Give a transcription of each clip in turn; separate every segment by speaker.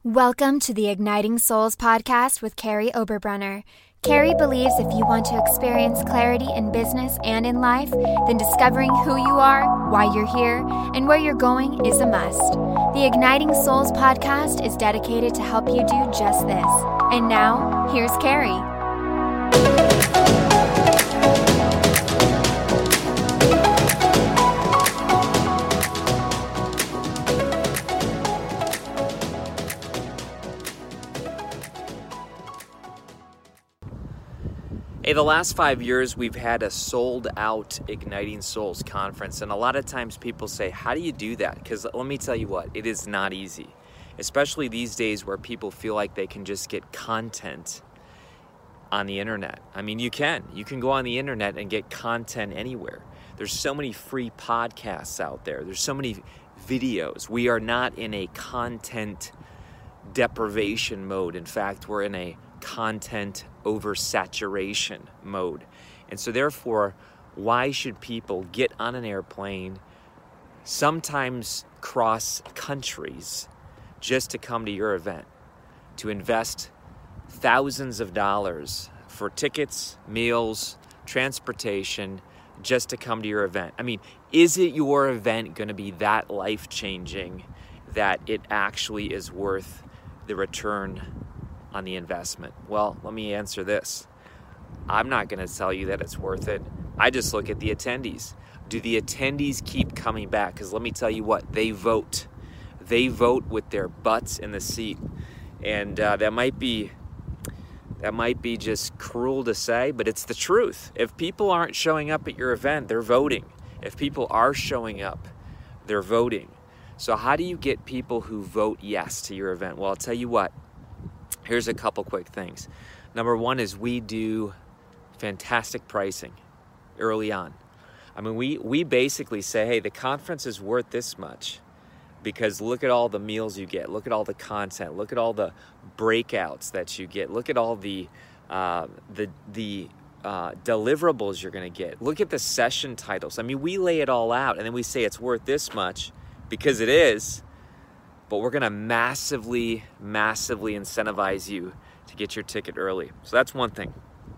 Speaker 1: Welcome to the Igniting Souls podcast with Carrie Oberbrunner. Carrie believes if you want to experience clarity in business and in life, then discovering who you are, why you're here, and where you're going is a must. The Igniting Souls podcast is dedicated to help you do just this. And now, here's Carrie.
Speaker 2: Hey, the last 5 years, we've had a sold-out Igniting Souls conference, and a lot of times people say, how do you do that? Because let me tell you what, it is not easy, especially these days where people feel like they can just get content on the internet. I mean, you can go on the internet and get content anywhere. There's so many free podcasts out there. There's so many videos. We are not in a content deprivation mode. In fact, we're in a content oversaturation mode. And so therefore, why should people get on an airplane, sometimes cross countries, just to come to your event, to invest thousands of dollars for tickets, meals, transportation, just to come to your event? I mean, is it your event going to be that life-changing that it actually is worth the return on the investment? Well, let me answer this. I'm not going to tell you that it's worth it. I just look at the attendees. Do the attendees keep coming back? Because let me tell you what, they vote. They vote with their butts in the seat. And that might be just cruel to say, but it's the truth. If people aren't showing up at your event, they're voting. If people are showing up, they're voting. So how do you get people who vote yes to your event? Well, I'll tell you what. Here's a couple quick things. Number one is we do fantastic pricing early on. I mean, we basically say, hey, the conference is worth this much because look at all the meals you get. Look at all the content. Look at all the breakouts that you get. Look at all the deliverables you're going to get. Look at the session titles. I mean, we lay it all out, and then we say it's worth this much because it is. But we're going to massively incentivize you to get your ticket early. So that's one thing.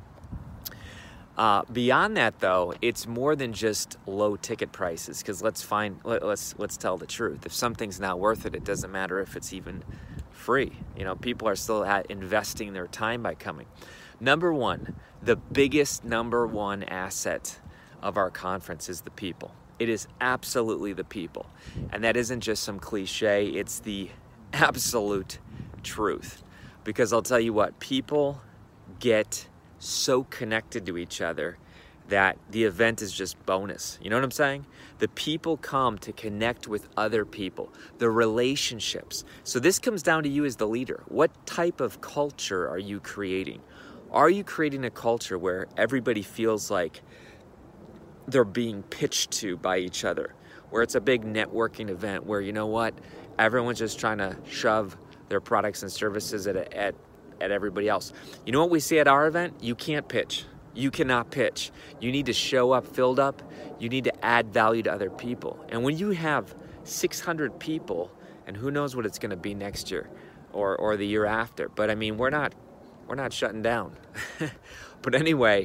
Speaker 2: Beyond that, though, it's more than just low ticket prices. Because let's tell the truth. If something's not worth it, it doesn't matter if it's even free. You know, people are still investing their time by coming. Number one, the biggest number one asset of our conference is the people. It is absolutely the people. And that isn't just some cliche, it's the absolute truth. Because I'll tell you what, people get so connected to each other that the event is just bonus. You know what I'm saying? The people come to connect with other people, the relationships. So this comes down to you as the leader. What type of culture are you creating? Are you creating a culture where everybody feels like they're being pitched to by each other, where it's a big networking event where, you know what, everyone's just trying to shove their products and services at everybody else? You know what we say at our event? You can't pitch. You cannot pitch. You need to show up filled up. You need to add value to other people. And when you have 600 people, and who knows what it's going to be next year or the year after, but I mean, we're not shutting down. But anyway,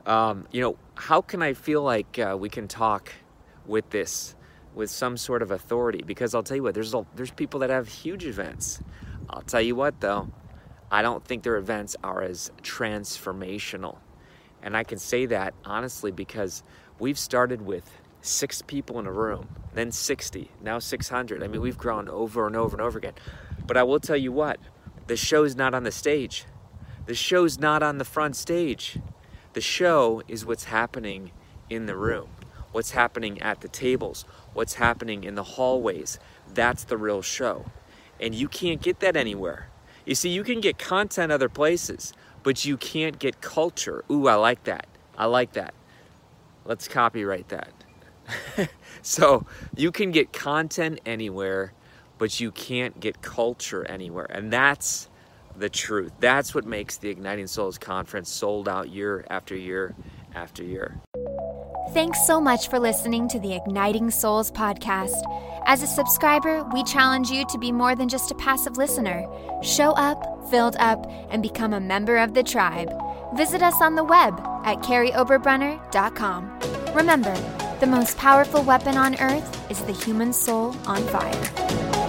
Speaker 2: how can I feel like we can talk with some sort of authority? Because I'll tell you what, there's people that have huge events. I'll tell you what, though, I don't think their events are as transformational. And I can say that honestly because we've started with 6 people in a room, then 60, now 600. I mean, we've grown over and over and over again. But I will tell you what, the show's not on the stage. The show's not on the front stage. The show is what's happening in the room, what's happening at the tables, what's happening in the hallways. That's the real show. And you can't get that anywhere. You see, you can get content other places, but you can't get culture. Ooh, I like that. I like that. Let's copyright that. So you can get content anywhere, but you can't get culture anywhere. And that's the truth. That's what makes the Igniting Souls conference sold out year after year after year.
Speaker 1: Thanks so much for listening to the Igniting Souls podcast. As a subscriber, we challenge you to be more than just a passive listener. Show up, filled up, and become a member of the tribe. Visit us on the web at carryoberbrunner.com. Remember, the most powerful weapon on earth is the human soul on fire.